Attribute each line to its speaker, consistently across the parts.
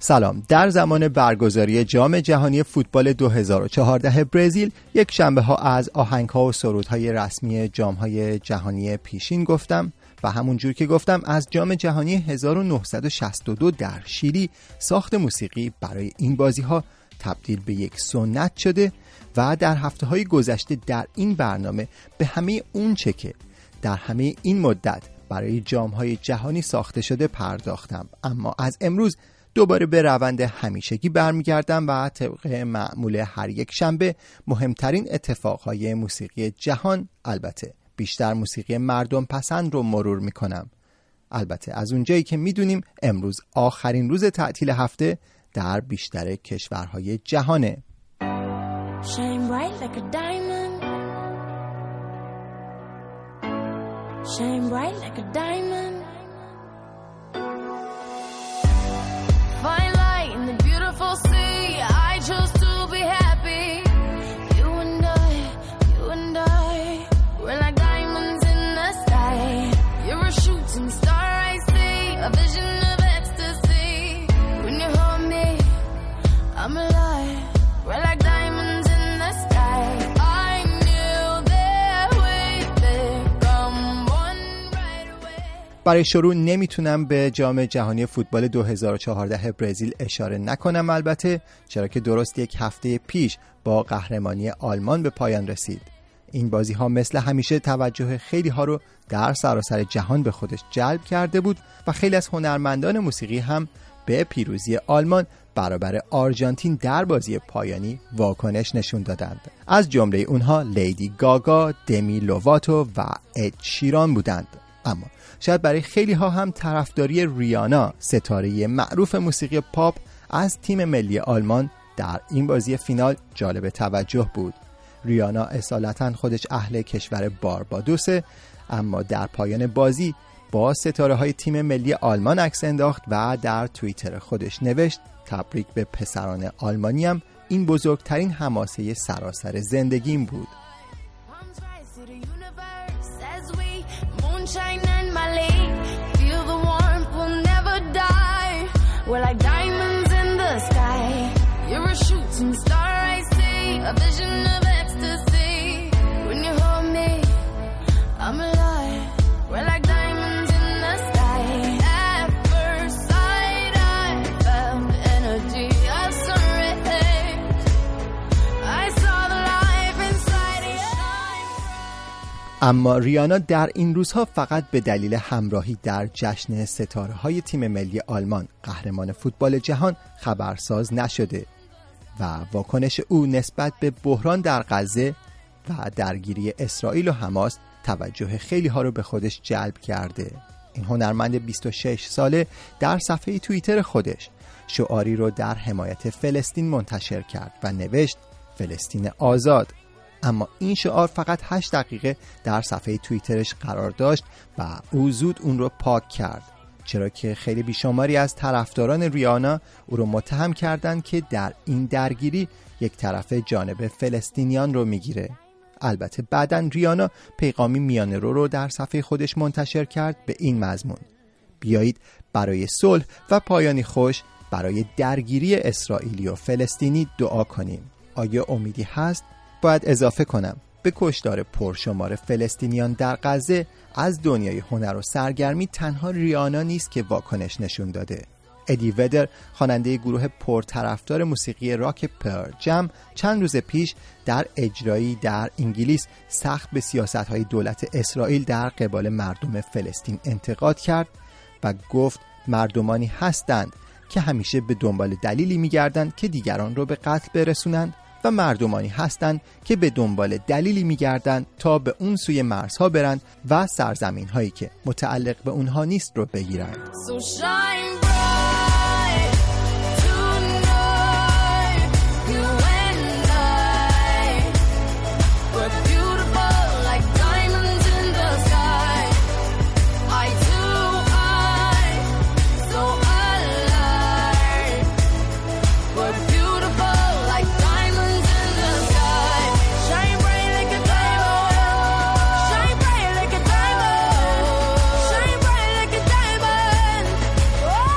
Speaker 1: سلام. در زمان برگزاری جام جهانی فوتبال 2014 برزیل یک شنبه ها از آهنگ‌ها و سرودهای رسمی جام‌های جهانی پیشین گفتم و همونجور که گفتم از جام جهانی 1962 در شیلی ساخت موسیقی برای این بازی‌ها تبدیل به یک سنت شده و در هفته‌های گذشته در این برنامه به همه اون چه که در همه این مدت برای جام‌های جهانی ساخته شده پرداختم. اما از امروز دوباره به روند همیشگی برمیگردم و طبق معمول هر یک شنبه مهمترین اتفاقهای موسیقی جهان، البته بیشتر موسیقی مردم پسند رو مرور میکنم. البته از اونجایی که میدونیم امروز آخرین روز تعطیل هفته در بیشتر کشورهای جهانه.
Speaker 2: Shine bright like a diamond. Shine bright like a diamond. Fine light in the beautiful sea. I chose to be happy. You and I, we're like diamonds in the sky. You're a shooting star I see, a vision of ecstasy. When you hold me, I'm alive. We're like diamonds in the sky. I knew that we'd become one right away.
Speaker 1: برای شروع نمیتونم به جام جهانی فوتبال 2014 برزیل اشاره نکنم، البته چرا که درست یک هفته پیش با قهرمانی آلمان به پایان رسید. این بازی ها مثل همیشه توجه خیلی ها رو در سراسر جهان به خودش جلب کرده بود و خیلی از هنرمندان موسیقی هم به پیروزی آلمان برابر آرژانتین در بازی پایانی واکنش نشون دادند. از جمله اونها لیدی گاگا، دمی لوواتو و اد شیران بودند. اما شاید برای خیلی ها هم طرفداری ریانا، ستاره معروف موسیقی پاپ از تیم ملی آلمان در این بازی فینال جالب توجه بود. ریانا اصالتاً خودش اهل کشور باربادوسه، اما در پایان بازی با ستاره های تیم ملی آلمان عکس انداخت و در توییتر خودش نوشت تبریک به پسران آلمانیم، این بزرگترین حماسه سراسر زندگیم بود.
Speaker 2: A vision of ecstasy. When you hold me, I'm alive. We're like diamonds in the sky. At first sight, I felt the energy of sun rays. I saw the life inside you.
Speaker 1: اما ریانا در این روزها فقط به دلیل همراهی در جشن ستاره های تیم ملی آلمان، قهرمان فوتبال جهان، خبرساز نشده و واکنش او نسبت به بحران در غزه و درگیری اسرائیل و حماس توجه خیلی ها رو به خودش جلب کرده. این هنرمند 26 ساله در صفحه توییتر خودش شعاری رو در حمایت فلسطین منتشر کرد و نوشت فلسطین آزاد. اما این شعار فقط 8 دقیقه در صفحه توییترش قرار داشت و او زود اون رو پاک کرد، چرا که خیلی بیشماری از طرفداران ریانا او رو متهم کردند که در این درگیری یک طرف جانب فلسطینیان رو میگیره. البته بعداً ریانا پیغامی میانه رو در صفحه خودش منتشر کرد به این مضمون: بیایید برای صلح و پایانی خوش برای درگیری اسرائیلی و فلسطینی دعا کنیم. آیا امیدی هست؟ باید اضافه کنم به کشتار پرشمار فلسطینیان در غزه از دنیای هنر و سرگرمی تنها ریانا نیست که واکنش نشون داده. ادی ودر، خواننده گروه پرطرفدار موسیقی راک پرل جم، چند روز پیش در اجرایی در انگلیس سخت به سیاست‌های دولت اسرائیل در قبال مردم فلسطین انتقاد کرد و گفت مردمانی هستند که همیشه به دنبال دلیلی می‌گردند که دیگران رو به قتل برسونند و مردمانی هستند که به دنبال دلیلی می‌گردند تا به اون سوی مرزها برند و سرزمین‌هایی که متعلق به اونها نیست رو بگیرند.
Speaker 2: Shine bright like a diamond.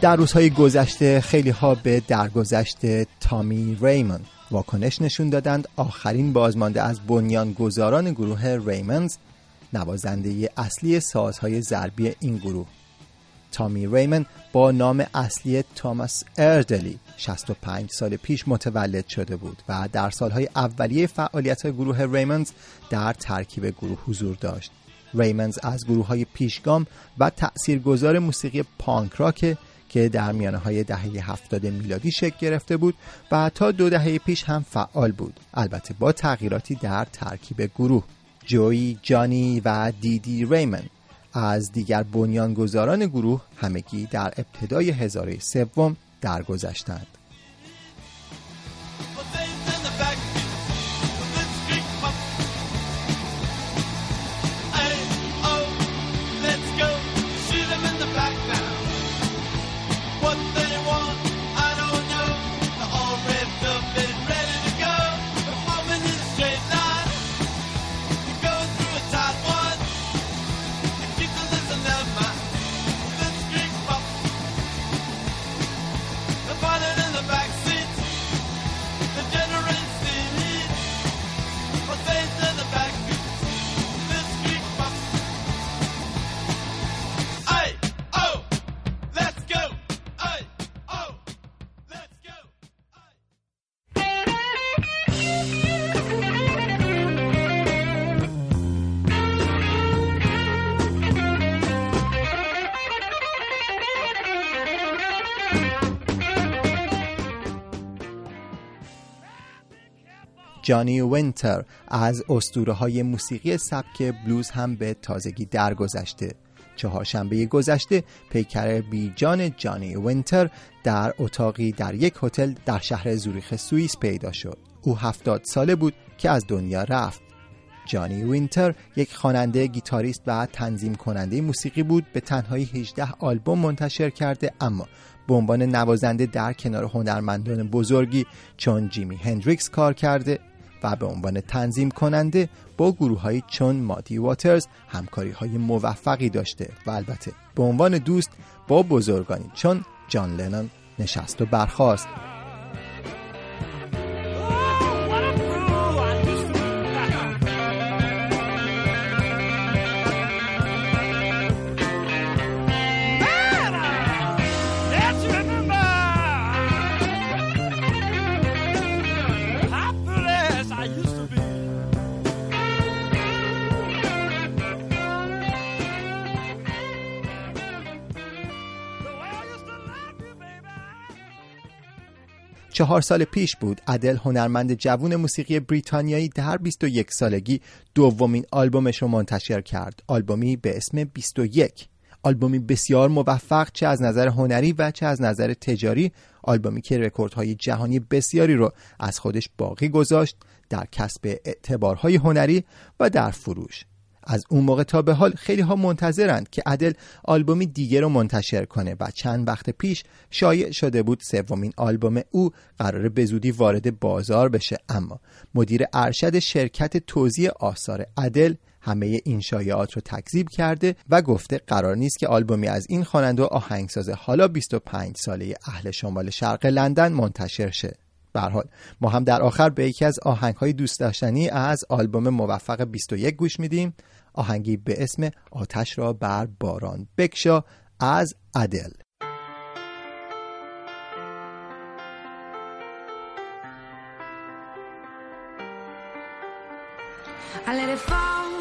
Speaker 1: در روزهای گذشته خیلی ها به درگذشت تامی ریمن واکنش نشون دادند. آخرین بازمانده از بنیانگذاران گروه ریمنز، نوازنده اصلی سازهای ضربی این گروه. تامی ریمن با نام اصلی تاماس اردلی 65 سال پیش متولد شده بود و در سالهای اولیه فعالیت گروه ریمنز در ترکیب گروه حضور داشت. ریمنز از گروه‌های پیشگام و تأثیرگذار موسیقی پانک راک که در میانه‌های دهه 70 میلادی شکل گرفته بود و تا 2 دهه پیش هم فعال بود، البته با تغییراتی در ترکیب گروه. جوی، جانی و دیدی ریمن از دیگر بنیانگذاران گروه همگی در ابتدای هزاره سوم درگذشتند. جانی وینتر از اسطوره‌های موسیقی سبک بلوز هم به تازگی درگذشته. چهارشنبه گذشته پیکر بیجان جانی وینتر در اتاقی در یک هتل در شهر زوریخ سوئیس پیدا شد. او 70 ساله بود که از دنیا رفت. جانی وینتر یک خواننده، گیتاریست و تنظیم کننده موسیقی بود. به تنهایی 18 آلبوم منتشر کرده، اما به عنوان نوازنده در کنار هنرمندان بزرگی چون جیمی هندریکس کار کرده و به عنوان تنظیم کننده با گروه‌هایی چون مادی واترز همکاری‌های موفقی داشته و البته به عنوان دوست با بزرگانی چون جان لنون نشست و برخاست. چهار سال پیش بود ادل، هنرمند جوان موسیقی بریتانیایی، در 21 سالگی دومین آلبومش رو منتشر کرد. آلبومی به اسم 21. آلبومی بسیار موفق، چه از نظر هنری و چه از نظر تجاری. آلبومی که رکوردهای جهانی بسیاری رو از خودش باقی گذاشت در کسب اعتبارهای هنری و در فروش. از اون موقع تا به حال خیلی ها منتظرند که ادل آلبومی دیگه رو منتشر کنه و چند وقت پیش شایع شده بود سومین آلبوم او قراره به زودی وارد بازار بشه، اما مدیر ارشد شرکت توزیع آثار ادل همه این شایعات رو تکذیب کرده و گفته قرار نیست که آلبومی از این خواننده و آهنگساز حالا 25 ساله اهل شمال شرق لندن منتشر شه. به هر حال ما هم در آخر به یکی از آهنگ‌های دوست داشتنی از آلبوم موفق 21 گوش میدیم. آهنگی به اسم آتش را بر باران بکشا از ادل.
Speaker 2: I let it fall